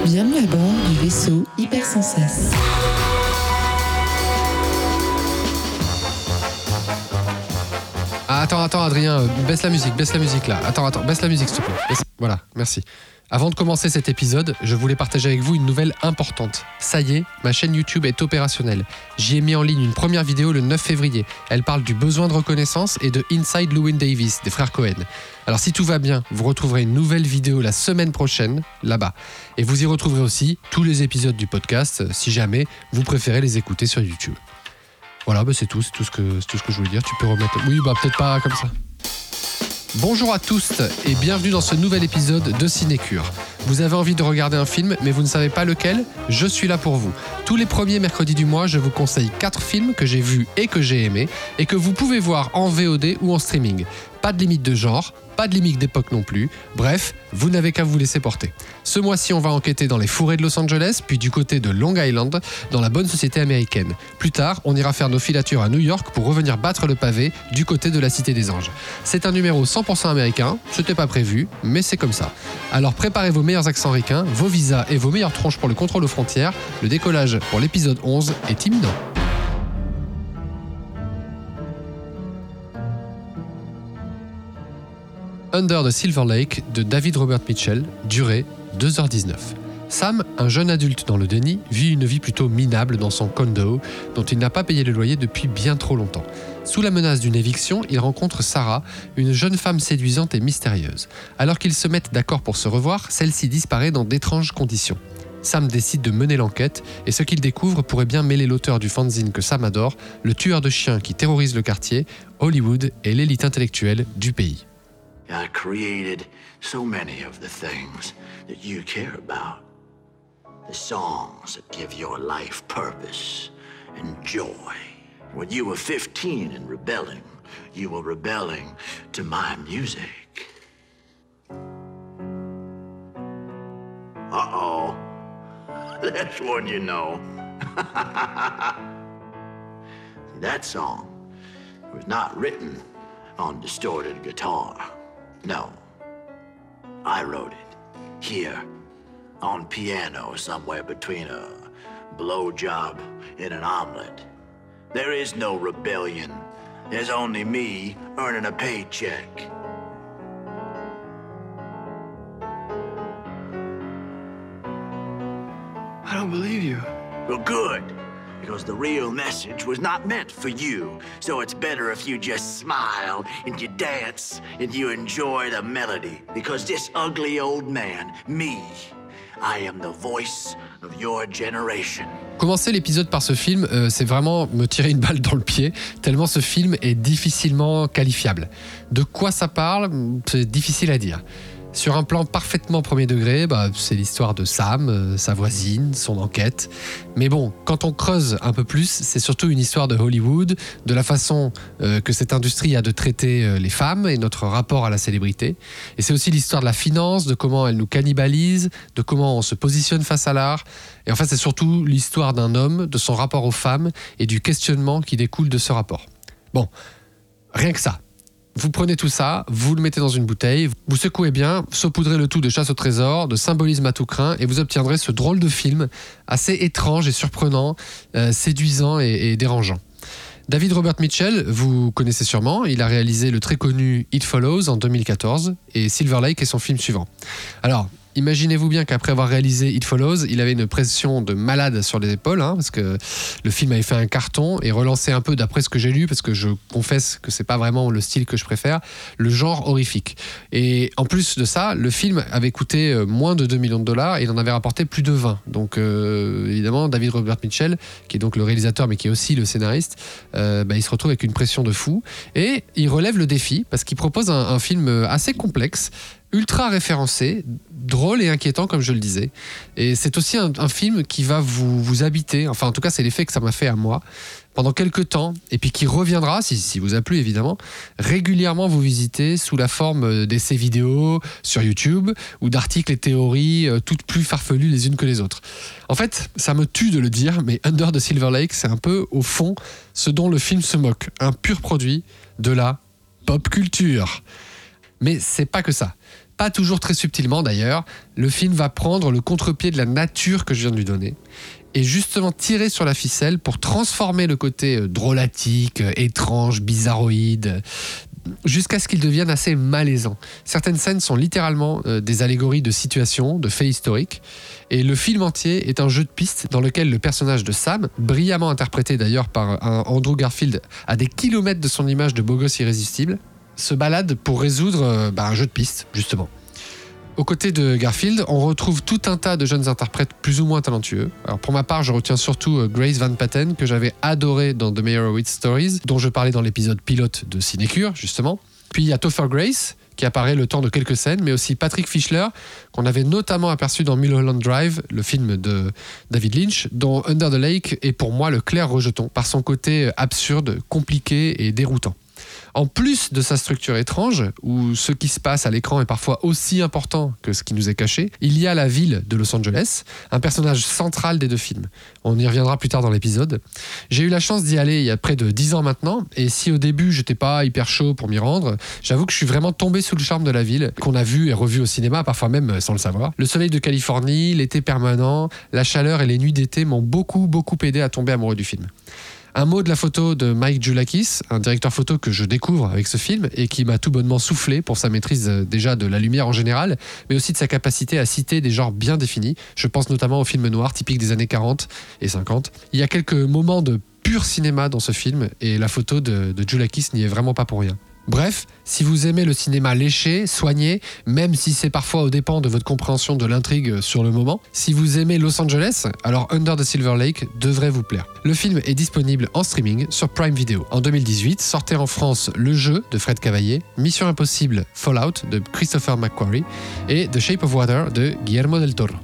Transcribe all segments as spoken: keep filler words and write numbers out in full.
Bienvenue à bord du vaisseau Hypersensas. Ah, attends, attends, Adrien, baisse la musique, baisse la musique là. Attends, attends, baisse la musique s'il te plaît. Baisse- Voilà, merci. Avant de commencer cet épisode, je voulais partager avec vous une nouvelle importante. Ça y est, ma chaîne YouTube est opérationnelle. J'y ai mis en ligne une première vidéo le neuf février. Elle parle du besoin de reconnaissance et de Inside Llewyn Davis, des frères Cohen. Alors si tout va bien, vous retrouverez une nouvelle vidéo la semaine prochaine, là-bas. Et vous y retrouverez aussi tous les épisodes du podcast, si jamais vous préférez les écouter sur YouTube. Voilà, bah c'est tout, c'est tout ce que, c'est tout ce que je voulais dire. Tu peux remettre... Oui, bah peut-être pas comme ça. Bonjour à tous et bienvenue dans ce nouvel épisode de Cinécure. Vous avez envie de regarder un film mais vous ne savez pas lequel ? Je suis là pour vous. Tous les premiers mercredis du mois, je vous conseille quatre films que j'ai vus et que j'ai aimés et que vous pouvez voir en V O D ou en streaming. Pas de limite de genre, pas de limite d'époque non plus. Bref, vous n'avez qu'à vous laisser porter. Ce mois-ci, on va enquêter dans les fourrés de Los Angeles, puis du côté de Long Island, dans la bonne société américaine. Plus tard, on ira faire nos filatures à New York pour revenir battre le pavé du côté de la Cité des Anges. C'est un numéro cent pour cent américain, c'était pas prévu, mais c'est comme ça. Alors préparez vos meilleurs accents ricains, vos visas et vos meilleures tronches pour le contrôle aux frontières. Le décollage pour l'épisode onze est imminent. Under the Silver Lake de David Robert Mitchell, durée deux heures dix-neuf. Sam, un jeune adulte dans le déni, vit une vie plutôt minable dans son condo, dont il n'a pas payé le loyer depuis bien trop longtemps. Sous la menace d'une éviction, il rencontre Sarah, une jeune femme séduisante et mystérieuse. Alors qu'ils se mettent d'accord pour se revoir, celle-ci disparaît dans d'étranges conditions. Sam décide de mener l'enquête, et ce qu'il découvre pourrait bien mêler l'auteur du fanzine que Sam adore, le tueur de chiens qui terrorise le quartier, Hollywood et l'élite intellectuelle du pays. I created so many of the things that you care about. The songs that give your life purpose and joy. When you were fifteen and rebelling, you were rebelling to my music. Uh-oh. That's one you know. That song was not written on distorted guitar. No, I wrote it here on piano somewhere between a blowjob and an omelet. There is no rebellion. There's only me earning a paycheck. I don't believe you. Well, good. Because the real message was not meant for you. So it's better if you just smile and you dance and you enjoy the melody. Because this ugly old man, me, I am the voice of your generation. Commencer l'épisode par ce film, euh, c'est vraiment me tirer une balle dans le pied, tellement ce film est difficilement qualifiable. De quoi ça parle ? C'est difficile à dire. Sur un plan parfaitement premier degré, bah, c'est l'histoire de Sam, euh, sa voisine, son enquête. Mais bon, quand on creuse un peu plus, c'est surtout une histoire de Hollywood, de la façon euh, que cette industrie a de traiter euh, les femmes et notre rapport à la célébrité. Et c'est aussi l'histoire de la finance, de comment elle nous cannibalise, de comment on se positionne face à l'art. Et en fait, c'est surtout l'histoire d'un homme, de son rapport aux femmes et du questionnement qui découle de ce rapport. Bon, rien que ça. Vous prenez tout ça, vous le mettez dans une bouteille, vous secouez bien, saupoudrez le tout de chasse au trésor, de symbolisme à tout crin, et vous obtiendrez ce drôle de film assez étrange et surprenant, euh, séduisant et, et dérangeant. David Robert Mitchell, vous connaissez sûrement, il a réalisé le très connu It Follows en deux mille quatorze et Silver Lake est son film suivant. Alors, imaginez-vous bien qu'après avoir réalisé It Follows, il avait une pression de malade sur les épaules, hein, parce que le film avait fait un carton et relancé un peu, d'après ce que j'ai lu, parce que je confesse que c'est pas vraiment le style que je préfère, le genre horrifique. Et en plus de ça, le film avait coûté moins de deux millions de dollars et il en avait rapporté plus de vingt. Donc euh, évidemment, David Robert Mitchell, qui est donc le réalisateur mais qui est aussi le scénariste, euh, bah, il se retrouve avec une pression de fou et il relève le défi parce qu'il propose un, un film assez complexe, ultra référencé, drôle et inquiétant comme je le disais. Et c'est aussi un, un film qui va vous, vous habiter, enfin en tout cas c'est l'effet que ça m'a fait à moi, pendant quelques temps, et puis qui reviendra, si, si vous a plu évidemment, régulièrement vous visiter sous la forme d'essais vidéo sur YouTube ou d'articles et théories euh, toutes plus farfelues les unes que les autres. En fait, ça me tue de le dire, mais Under the Silver Lake, c'est un peu au fond ce dont le film se moque, un pur produit de la pop culture. Mais c'est pas que ça. Pas toujours très subtilement d'ailleurs, le film va prendre le contre-pied de la nature que je viens de lui donner et justement tirer sur la ficelle pour transformer le côté drôlatique, étrange, bizarroïde, jusqu'à ce qu'il devienne assez malaisant. Certaines scènes sont littéralement euh, des allégories de situations, de faits historiques, et le film entier est un jeu de pistes dans lequel le personnage de Sam, brillamment interprété d'ailleurs par un Andrew Garfield à des kilomètres de son image de beau gosse irrésistible, se balade pour résoudre euh, bah, un jeu de pistes, justement. Aux côtés de Garfield, on retrouve tout un tas de jeunes interprètes plus ou moins talentueux. Alors pour ma part, je retiens surtout Grace Van Patten, que j'avais adoré dans The Meyerowitz Stories, dont je parlais dans l'épisode pilote de Cinécure, justement. Puis il y a Topher Grace, qui apparaît le temps de quelques scènes, mais aussi Patrick Fischler, qu'on avait notamment aperçu dans Mulholland Drive, le film de David Lynch, dont Under the Lake est pour moi le clair rejeton, par son côté absurde, compliqué et déroutant. En plus de sa structure étrange, où ce qui se passe à l'écran est parfois aussi important que ce qui nous est caché, il y a la ville de Los Angeles, un personnage central des deux films. On y reviendra plus tard dans l'épisode. J'ai eu la chance d'y aller il y a près de dix ans maintenant, et si au début j'étais pas hyper chaud pour m'y rendre, j'avoue que je suis vraiment tombé sous le charme de la ville, qu'on a vu et revu au cinéma, parfois même sans le savoir. Le soleil de Californie, l'été permanent, la chaleur et les nuits d'été m'ont beaucoup beaucoup aidé à tomber amoureux du film. Un mot de la photo de Mike Djoulakis, un directeur photo que je découvre avec ce film et qui m'a tout bonnement soufflé pour sa maîtrise déjà de la lumière en général, mais aussi de sa capacité à citer des genres bien définis. Je pense notamment aux films noirs typiques des années quarante et cinquante. Il y a quelques moments de pur cinéma dans ce film et la photo de, de Djoulakis n'y est vraiment pas pour rien. Bref, si vous aimez le cinéma léché, soigné, même si c'est parfois aux dépens de votre compréhension de l'intrigue sur le moment, si vous aimez Los Angeles, alors Under the Silver Lake devrait vous plaire. Le film est disponible en streaming sur Prime Video. En deux mille dix-huit, sortait en France Le Jeu de Fred Cavaillé, Mission Impossible Fallout de Christopher McQuarrie et The Shape of Water de Guillermo del Toro.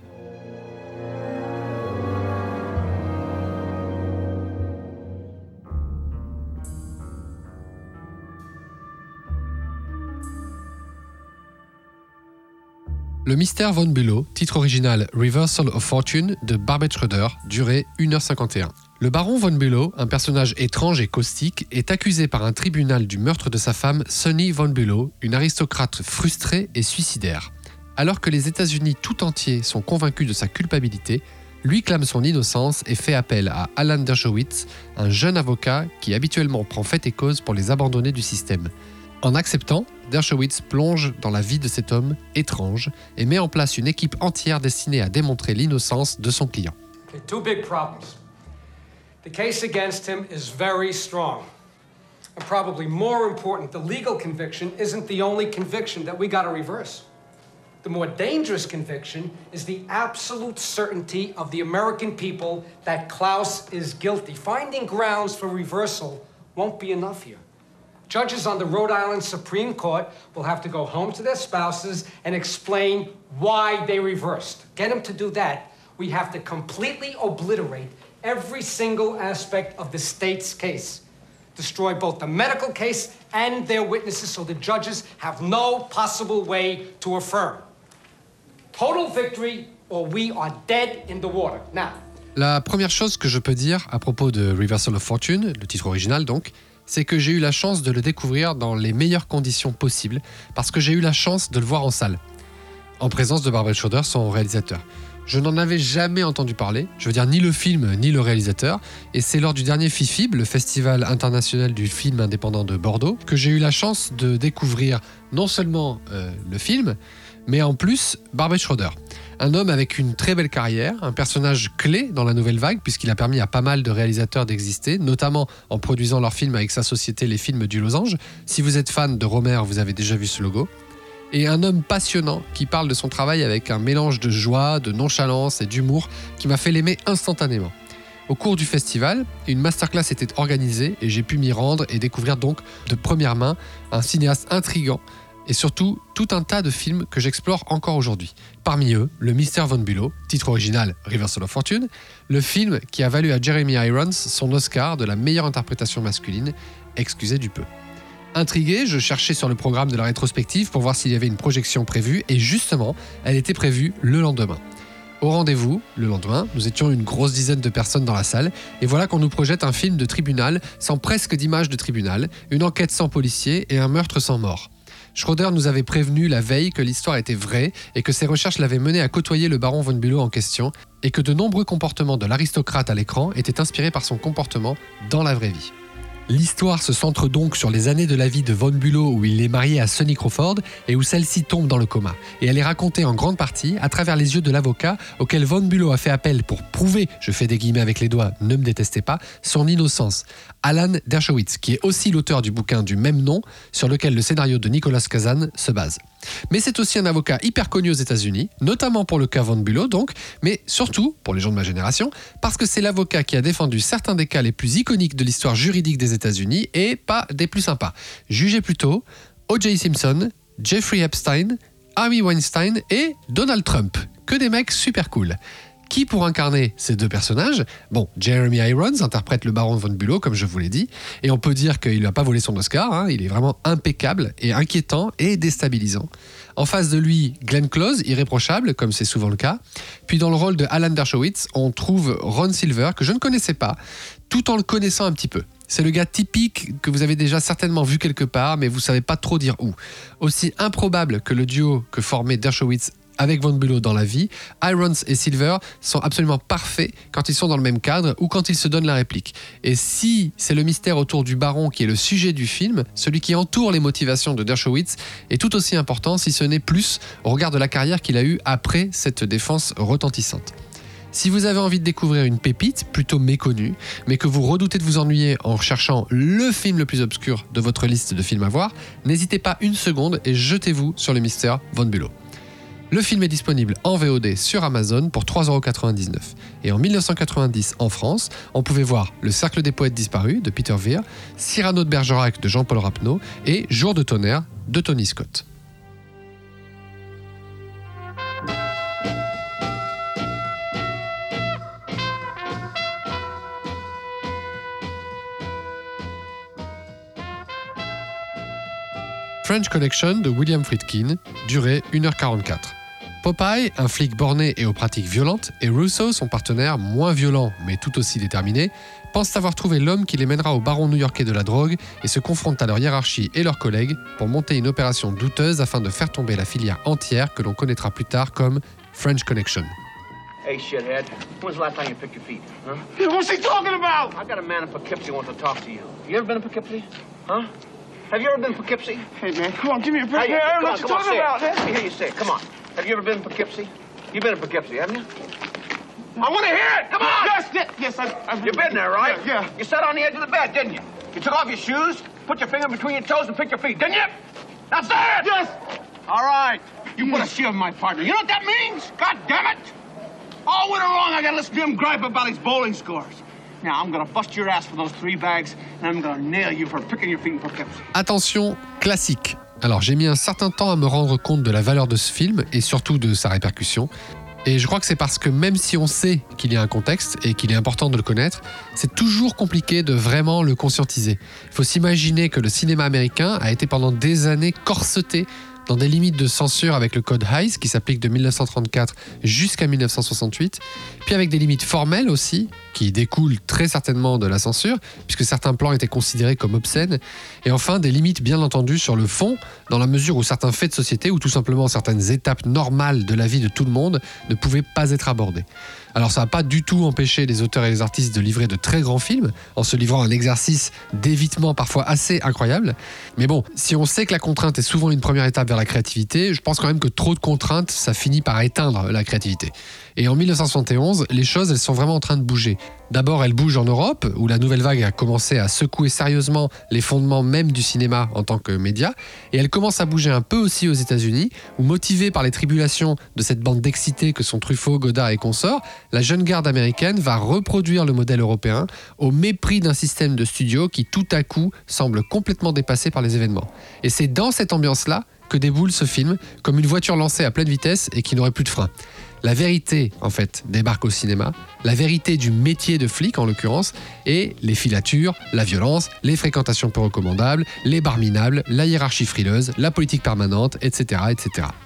Le Mystère von Bülow, titre original Reversal of Fortune de Barbet Schroeder, durée une heure cinquante et un. Le baron von Bülow, un personnage étrange et caustique, est accusé par un tribunal du meurtre de sa femme Sonny von Bülow, une aristocrate frustrée et suicidaire. Alors que les États-Unis tout entiers sont convaincus de sa culpabilité, lui clame son innocence et fait appel à Alan Dershowitz, un jeune avocat qui habituellement prend fait et cause pour les abandonnés du système. En acceptant, Dershowitz plonge dans la vie de cet homme étrange et met en place une équipe entière destinée à démontrer l'innocence de son client. Okay, two big problems. The case against him is very strong. And probably more important, the legal conviction isn't the only conviction that we got to reverse. The more dangerous conviction is the absolute certainty of the American people that Klaus is guilty. Finding grounds for reversal won't be enough here. Judges on the Rhode Island Supreme Court will have to go home to their spouses and explain why they reversed. Get them to do that, we have to completely obliterate every single aspect of the state's case. Destroy both the medical case and their witnesses so the judges have no possible way to affirm. Total victory or we are dead in the water. Now. La première chose que je peux dire à propos de Reversal of Fortune, le titre original donc, c'est que j'ai eu la chance de le découvrir dans les meilleures conditions possibles, parce que j'ai eu la chance de le voir en salle, en présence de Barbet Schroeder, son réalisateur. Je n'en avais jamais entendu parler, je veux dire ni le film ni le réalisateur, et c'est lors du dernier FIFIB, le Festival international du film indépendant de Bordeaux, que j'ai eu la chance de découvrir non seulement euh, le film, mais en plus Barbet Schroeder. Un homme avec une très belle carrière, un personnage clé dans la nouvelle vague puisqu'il a permis à pas mal de réalisateurs d'exister, notamment en produisant leurs films avec sa société Les Films du Losange. Si vous êtes fan de Romer, vous avez déjà vu ce logo. Et un homme passionnant qui parle de son travail avec un mélange de joie, de nonchalance et d'humour qui m'a fait l'aimer instantanément. Au cours du festival, une masterclass était organisée et j'ai pu m'y rendre et découvrir donc de première main un cinéaste intriguant et surtout tout un tas de films que j'explore encore aujourd'hui. Parmi eux, Le Mystère von Bülow, titre original Reversal of Fortune, le film qui a valu à Jeremy Irons son Oscar de la meilleure interprétation masculine, excusez du peu. Intrigué, je cherchais sur le programme de la rétrospective pour voir s'il y avait une projection prévue et justement, elle était prévue le lendemain. Au rendez-vous, le lendemain, nous étions une grosse dizaine de personnes dans la salle et voilà qu'on nous projette un film de tribunal sans presque d'image de tribunal, une enquête sans policier et un meurtre sans mort. Schroeder nous avait prévenu la veille que l'histoire était vraie et que ses recherches l'avaient mené à côtoyer le baron von Bülow en question et que de nombreux comportements de l'aristocrate à l'écran étaient inspirés par son comportement dans la vraie vie. L'histoire se centre donc sur les années de la vie de von Bülow où il est marié à Sonny Crawford et où celle-ci tombe dans le coma. Et elle est racontée en grande partie à travers les yeux de l'avocat auquel von Bülow a fait appel pour prouver, je fais des guillemets avec les doigts, ne me détestez pas, son innocence. Alan Dershowitz, qui est aussi l'auteur du bouquin du même nom sur lequel le scénario de Nicolas Kazan se base. Mais c'est aussi un avocat hyper connu aux États-Unis, notamment pour le cas von Bülow donc, mais surtout, pour les gens de ma génération, parce que c'est l'avocat qui a défendu certains des cas les plus iconiques de l'histoire juridique des États-Unis et pas des plus sympas. Jugez plutôt O J Simpson, Jeffrey Epstein, Harvey Weinstein et Donald Trump. Que des mecs super cool. Qui pour incarner ces deux personnages? Bon, Jeremy Irons interprète le baron von Bülow, comme je vous l'ai dit, et on peut dire qu'il n'a pas volé son Oscar, hein, il est vraiment impeccable et inquiétant et déstabilisant. En face de lui, Glenn Close, irréprochable, comme c'est souvent le cas. Puis dans le rôle de Alan Dershowitz, on trouve Ron Silver, que je ne connaissais pas, tout en le connaissant un petit peu. C'est le gars typique que vous avez déjà certainement vu quelque part, mais vous ne savez pas trop dire où. Aussi improbable que le duo que formait Dershowitz avec von Bülow dans la vie, Irons et Silver sont absolument parfaits quand ils sont dans le même cadre ou quand ils se donnent la réplique. Et si c'est le mystère autour du baron qui est le sujet du film, celui qui entoure les motivations de Dershowitz est tout aussi important, si ce n'est plus, au regard de la carrière qu'il a eue après cette défense retentissante. Si vous avez envie de découvrir une pépite plutôt méconnue, mais que vous redoutez de vous ennuyer en cherchant le film le plus obscur de votre liste de films à voir, n'hésitez pas une seconde et jetez-vous sur le mystère von Bülow. Le film est disponible en V O D sur Amazon pour trois euros quatre-vingt-dix-neuf. Et en dix-neuf cent quatre-vingt-dix, en France, on pouvait voir Le Cercle des Poètes Disparus de Peter Weir, Cyrano de Bergerac de Jean-Paul Rapneau et Jour de tonnerre de Tony Scott. French Connection de William Friedkin, durée une heure quarante-quatre. Popeye, un flic borné et aux pratiques violentes, et Russo, son partenaire, moins violent mais tout aussi déterminé, pensent avoir trouvé l'homme qui les mènera au baron new-yorkais de la drogue et se confrontent à leur hiérarchie et leurs collègues pour monter une opération douteuse afin de faire tomber la filière entière que l'on connaîtra plus tard comme French Connection. Hey, shithead. When's the last time you picked your feet, huh? What's he talking about? I got a man in Poughkeepsie who wants to talk to you. You ever been to Poughkeepsie? Huh? Have you ever been to Poughkeepsie? Hey, man, come on, give me a break. Hey, Man, I come don't know on, what you're come on, talking say it. about, man. Let me hear you say it. Come on. Have you ever been to Poughkeepsie? You've been to Poughkeepsie, haven't you? I want to hear it. Come on. Yes, yes, yes, I've, I've You've been there, right? Yeah, yeah. You sat on the edge of the bed, didn't you? You took off your shoes, put your finger between your toes, and picked your feet, didn't you? Now say it. Yes. All right. You put a shield in my partner. You know what that means? God damn it! All winter long, I gotta listen to him gripe about his bowling scores. Now, I'm gonna bust your ass for those three bags, and I'm gonna nail you for picking your feet in Poughkeepsie. Attention, classique. Alors j'ai mis un certain temps à me rendre compte de la valeur de ce film et surtout de sa répercussion. Et je crois que c'est parce que même si on sait qu'il y a un contexte et qu'il est important de le connaître, c'est toujours compliqué de vraiment le conscientiser. Il faut s'imaginer que le cinéma américain a été pendant des années corseté dans des limites de censure avec le code Hays qui s'applique de dix-neuf cent trente-quatre jusqu'à dix-neuf cent soixante-huit, puis avec des limites formelles aussi, qui découlent très certainement de la censure, puisque certains plans étaient considérés comme obscènes, et enfin des limites bien entendu sur le fond, dans la mesure où certains faits de société ou tout simplement certaines étapes normales de la vie de tout le monde ne pouvaient pas être abordées. Alors ça n'a pas du tout empêché les auteurs et les artistes de livrer de très grands films, en se livrant à un exercice d'évitement parfois assez incroyable. Mais bon, si on sait que la contrainte est souvent une première étape vers la créativité, je pense quand même que trop de contraintes, ça finit par éteindre la créativité. Et en dix-neuf cent soixante et onze, les choses, elles sont vraiment en train de bouger. D'abord, elles bougent en Europe, où la nouvelle vague a commencé à secouer sérieusement les fondements même du cinéma en tant que média, et elles commencent à bouger un peu aussi aux États-Unis, où motivée par les tribulations de cette bande d'excités que sont Truffaut, Godard et consorts, la jeune garde américaine va reproduire le modèle européen au mépris d'un système de studio qui tout à coup semble complètement dépassé par les événements. Et c'est dans cette ambiance-là que déboule ce film, comme une voiture lancée à pleine vitesse et qui n'aurait plus de frein. La vérité, en fait, débarque au cinéma, la vérité du métier de flic, en l'occurrence, et les filatures, la violence, les fréquentations peu recommandables, les bars minables, la hiérarchie frileuse, la politique permanente, et cetera, et cetera.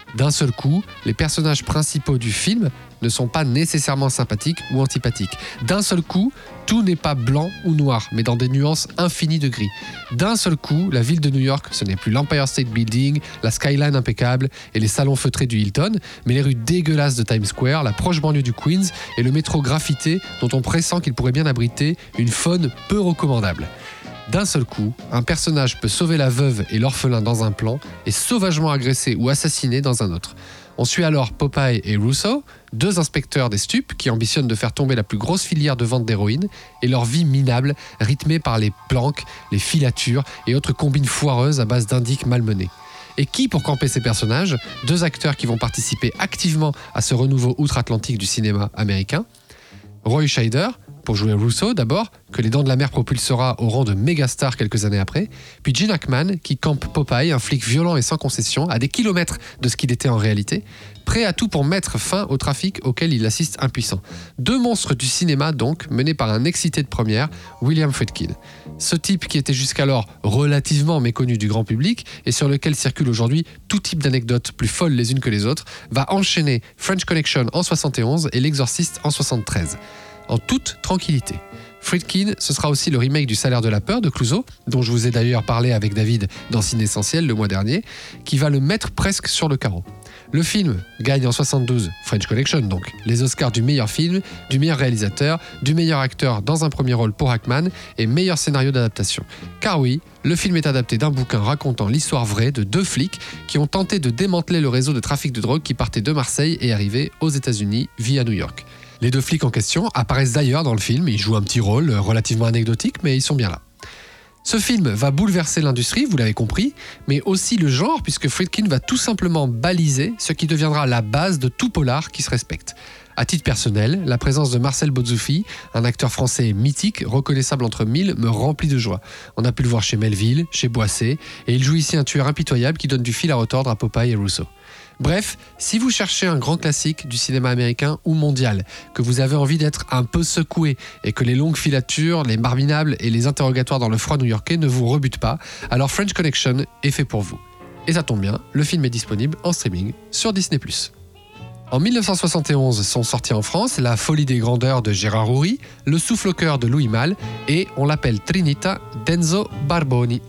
D'un seul coup, les personnages principaux du film ne sont pas nécessairement sympathiques ou antipathiques. D'un seul coup, tout n'est pas blanc ou noir, mais dans des nuances infinies de gris. D'un seul coup, la ville de New York, ce n'est plus l'Empire State Building, la skyline impeccable et les salons feutrés du Hilton, mais les rues dégueulasses de Times Square, la proche banlieue du Queens et le métro graffité dont on pressent qu'il pourrait bien abriter une faune peu recommandable. D'un seul coup, un personnage peut sauver la veuve et l'orphelin dans un plan et sauvagement agresser ou assassiner dans un autre. On suit alors Popeye et Russo, deux inspecteurs des stupes qui ambitionnent de faire tomber la plus grosse filière de vente d'héroïne, et leur vie minable, rythmée par les planques, les filatures et autres combines foireuses à base d'indices malmenés. Et qui pour camper ces personnages? Deux acteurs qui vont participer activement à ce renouveau outre-Atlantique du cinéma américain. Roy Scheider, pour jouer Russo d'abord, que Les Dents de la Mer propulsera au rang de méga star quelques années après, puis Gene Hackman qui campe Popeye, un flic violent et sans concession, à des kilomètres de ce qu'il était en réalité, prêt à tout pour mettre fin au trafic auquel il assiste impuissant. Deux monstres du cinéma donc, menés par un excité de première, William Friedkin. Ce type qui était jusqu'alors relativement méconnu du grand public et sur lequel circule aujourd'hui tout type d'anecdotes plus folles les unes que les autres, va enchaîner French Connection en soixante et onze et L'Exorciste en soixante-treize. En toute tranquillité. Friedkin, ce sera aussi le remake du Salaire de la peur de Clouzot, dont je vous ai d'ailleurs parlé avec David dans Ciné Essentiel le mois dernier, qui va le mettre presque sur le carreau. Le film gagne en soixante-douze, French Connection donc, les Oscars du meilleur film, du meilleur réalisateur, du meilleur acteur dans un premier rôle pour Hackman et meilleur scénario d'adaptation. Car oui, le film est adapté d'un bouquin racontant l'histoire vraie de deux flics qui ont tenté de démanteler le réseau de trafic de drogue qui partait de Marseille et arrivait aux États-Unis via New York. Les deux flics en question apparaissent d'ailleurs dans le film, ils jouent un petit rôle relativement anecdotique, mais ils sont bien là. Ce film va bouleverser l'industrie, vous l'avez compris, mais aussi le genre, puisque Friedkin va tout simplement baliser ce qui deviendra la base de tout polar qui se respecte. À titre personnel, la présence de Marcel Bozzoufi, un acteur français mythique, reconnaissable entre mille, me remplit de joie. On a pu le voir chez Melville, chez Boisset, et il joue ici un tueur impitoyable qui donne du fil à retordre à Popeye et Russo. Bref, si vous cherchez un grand classique du cinéma américain ou mondial, que vous avez envie d'être un peu secoué et que les longues filatures, les marminables et les interrogatoires dans le froid new-yorkais ne vous rebutent pas, alors French Connection est fait pour vous. Et ça tombe bien, le film est disponible en streaming sur Disney plus. En dix-neuf cent soixante et onze sont sortis en France La folie des grandeurs de Gérard Houry, Le souffle au cœur de Louis Malle et On l'appelle Trinita d'Enzo Barboni.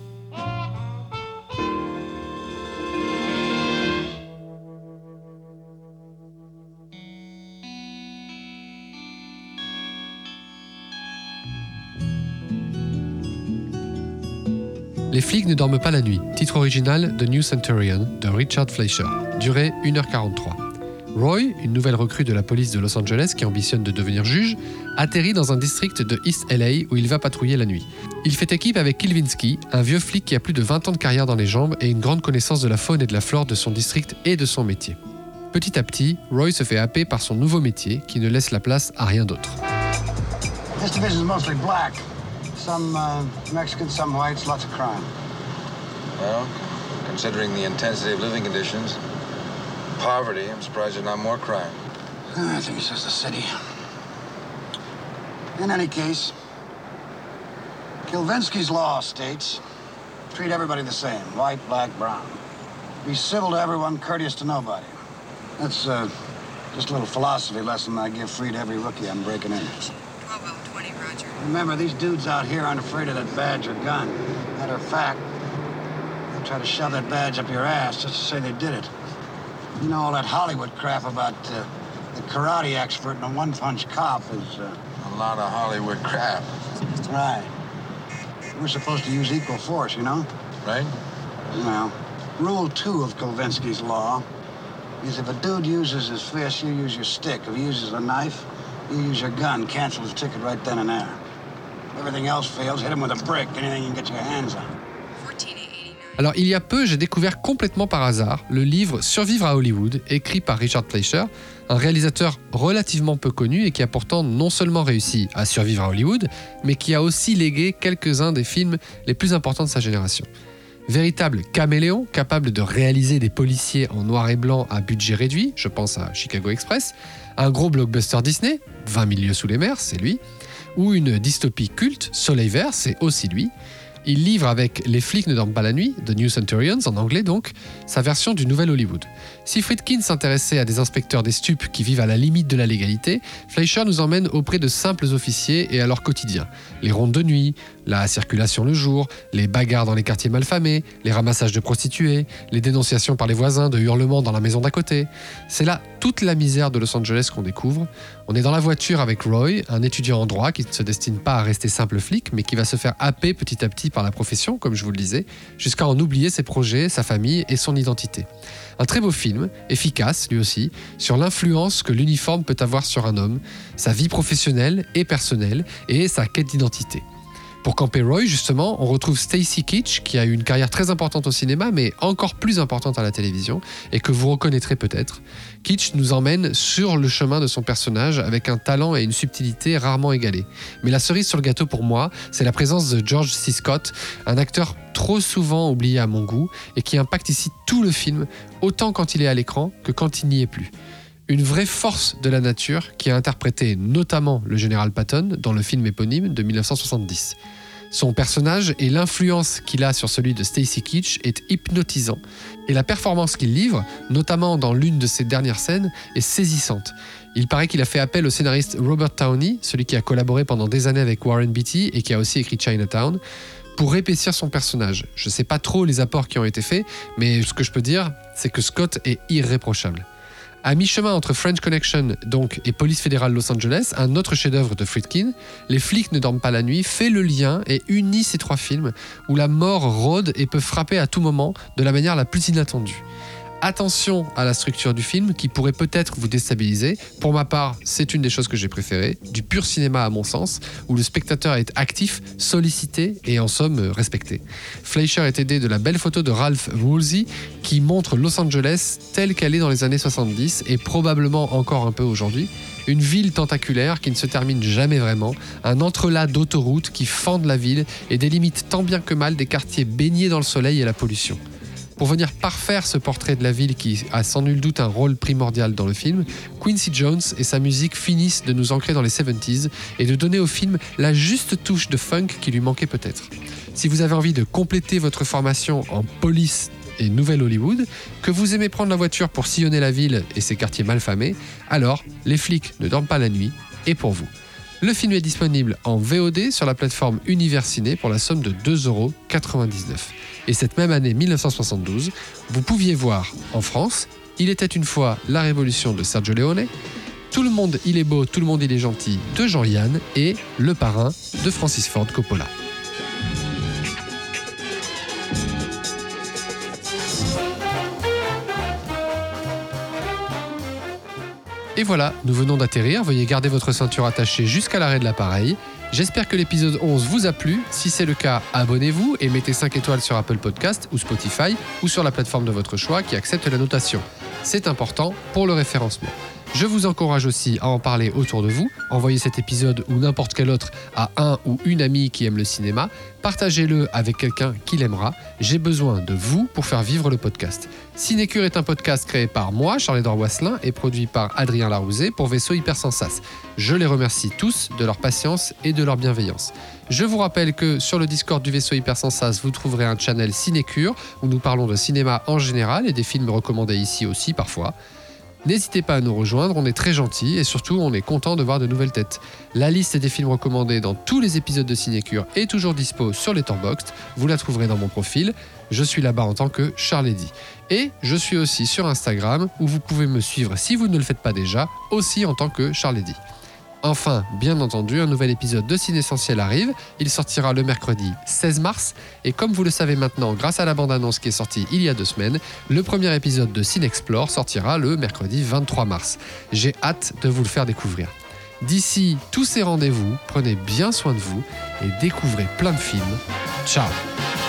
Les flics ne dorment pas la nuit, titre original de New Centurion de Richard Fleischer, durée une heure quarante-trois. Roy, une nouvelle recrue de la police de Los Angeles qui ambitionne de devenir juge, atterrit dans un district de East L A où il va patrouiller la nuit. Il fait équipe avec Kilvinsky, un vieux flic qui a plus de vingt ans de carrière dans les jambes et une grande connaissance de la faune et de la flore de son district et de son métier. Petit à petit, Roy se fait happer par son nouveau métier qui ne laisse la place à rien d'autre. This division is mostly black. Some uh, Mexicans, some whites, lots of crime. Well, considering the intensity of living conditions, poverty, I'm surprised there's not more crime. I think it's just the city. In any case, Kilvinsky's law states, treat everybody the same, white, black, brown. Be civil to everyone, courteous to nobody. That's uh, just a little philosophy lesson I give free to every rookie I'm breaking in. Remember, these dudes out here aren't afraid of that badge or gun. Matter of fact, they try to shove that badge up your ass just to say they did it. You know, all that Hollywood crap about uh, the karate expert and a one-punch cop is... Uh... A lot of Hollywood crap. Right. We're supposed to use equal force, you know? Right? Well, rule two of Kolvinsky's law is if a dude uses his fist, you use your stick. If he uses a knife, you use your gun. Cancel his ticket right then and there. Everything else fails, hit him with a brick, anything you can get your hands on. Alors il y a peu, j'ai découvert complètement par hasard le livre Survivre à Hollywood, écrit par Richard Fleischer, un réalisateur relativement peu connu et qui a pourtant non seulement réussi à survivre à Hollywood, mais qui a aussi légué quelques-uns des films les plus importants de sa génération. Véritable caméléon, capable de réaliser des policiers en noir et blanc à budget réduit, je pense à Chicago Express, un gros blockbuster Disney, vingt mille lieues sous les mers, c'est lui, ou une dystopie culte, Soleil Vert, c'est aussi lui, Il livre avec Les flics ne dorment pas la nuit, The New Centurions en anglais donc, sa version du nouvel Hollywood. Si Friedkin s'intéressait à des inspecteurs des stupes qui vivent à la limite de la légalité, Fleischer nous emmène auprès de simples officiers et à leur quotidien. Les rondes de nuit, la circulation le jour, les bagarres dans les quartiers malfamés, les ramassages de prostituées, les dénonciations par les voisins de hurlements dans la maison d'à côté. C'est là toute la misère de Los Angeles qu'on découvre. On est dans la voiture avec Roy, un étudiant en droit qui ne se destine pas à rester simple flic, mais qui va se faire happer petit à petit par la profession, comme je vous le disais, jusqu'à en oublier ses projets, sa famille et son identité. Un très beau film, efficace lui aussi, sur l'influence que l'uniforme peut avoir sur un homme, sa vie professionnelle et personnelle, et sa quête d'identité. Pour camper Roy, justement, on retrouve Stacy Keach, qui a eu une carrière très importante au cinéma, mais encore plus importante à la télévision, et que vous reconnaîtrez peut-être. Keach nous emmène sur le chemin de son personnage avec un talent et une subtilité rarement égalés. Mais la cerise sur le gâteau pour moi, c'est la présence de George C. Scott, un acteur trop souvent oublié à mon goût, et qui impacte ici tout le film, autant quand il est à l'écran que quand il n'y est plus. Une vraie force de la nature qui a interprété notamment le général Patton dans le film éponyme de dix-neuf cent soixante-dix. Son personnage et l'influence qu'il a sur celui de Stacy Keach est hypnotisant et la performance qu'il livre, notamment dans l'une de ses dernières scènes, est saisissante. Il paraît qu'il a fait appel au scénariste Robert Downey, celui qui a collaboré pendant des années avec Warren Beatty et qui a aussi écrit Chinatown, pour épaissir son personnage. Je ne sais pas trop les apports qui ont été faits, mais ce que je peux dire, c'est que Scott est irréprochable. À mi-chemin entre French Connection donc, et Police fédérale Los Angeles, un autre chef-d'œuvre de Friedkin, Les flics ne dorment pas la nuit fait le lien et unit ces trois films où la mort rôde et peut frapper à tout moment de la manière la plus inattendue. Attention à la structure du film qui pourrait peut-être vous déstabiliser. Pour ma part, c'est une des choses que j'ai préférées, du pur cinéma à mon sens, où le spectateur est actif, sollicité et en somme respecté. Fleischer est aidé de la belle photo de Ralph Woolsey qui montre Los Angeles telle qu'elle est dans les années soixante-dix et probablement encore un peu aujourd'hui. Une ville tentaculaire qui ne se termine jamais vraiment, un entrelac d'autoroutes qui fendent la ville et délimitent tant bien que mal des quartiers baignés dans le soleil et la pollution. Pour venir parfaire ce portrait de la ville qui a sans nul doute un rôle primordial dans le film, Quincy Jones et sa musique finissent de nous ancrer dans les soixante-dix et de donner au film la juste touche de funk qui lui manquait peut-être. Si vous avez envie de compléter votre formation en police et Nouvelle Hollywood, que vous aimez prendre la voiture pour sillonner la ville et ses quartiers malfamés, alors Les flics ne dorment pas la nuit est pour vous. Le film est disponible en V O D sur la plateforme Univers Ciné pour la somme de deux euros quatre-vingt-dix-neuf. Et cette même année mille neuf cent soixante-douze, vous pouviez voir en France Il était une fois la Révolution de Sergio Leone, Tout le monde il est beau, tout le monde il est gentil de Jean-Yann et Le Parrain de Francis Ford Coppola. Et voilà, nous venons d'atterrir, veuillez garder votre ceinture attachée jusqu'à l'arrêt de l'appareil. J'espère que l'épisode onze vous a plu. Si c'est le cas, abonnez-vous et mettez cinq étoiles sur Apple Podcast ou Spotify ou sur la plateforme de votre choix qui accepte la notation. C'est important pour le référencement. Je vous encourage aussi à en parler autour de vous. Envoyez cet épisode ou n'importe quel autre à un ou une amie qui aime le cinéma. Partagez-le avec quelqu'un qui l'aimera. J'ai besoin de vous pour faire vivre le podcast. Cinécure est un podcast créé par moi, Charles-Édouard Wasselin, et produit par Adrien Larouzet pour Vaisseau Hypersensas. Je les remercie tous de leur patience et de leur bienveillance. Je vous rappelle que sur le Discord du Vaisseau Hypersensas, vous trouverez un channel Cinécure où nous parlons de cinéma en général et des films recommandés ici aussi parfois. N'hésitez pas à nous rejoindre, on est très gentils et surtout on est content de voir de nouvelles têtes. La liste des films recommandés dans tous les épisodes de Cinécure est toujours dispo sur Letterboxd, vous la trouverez dans mon profil. Je suis là-bas en tant que Charles Eddy. Et je suis aussi sur Instagram où vous pouvez me suivre si vous ne le faites pas déjà, aussi en tant que Charles Eddy. Enfin, bien entendu, un nouvel épisode de Ciné Essentiel arrive. Il sortira le mercredi seize mars. Et comme vous le savez maintenant, grâce à la bande-annonce qui est sortie il y a deux semaines, le premier épisode de Cinexplore sortira le mercredi vingt-trois mars. J'ai hâte de vous le faire découvrir. D'ici tous ces rendez-vous, prenez bien soin de vous et découvrez plein de films. Ciao!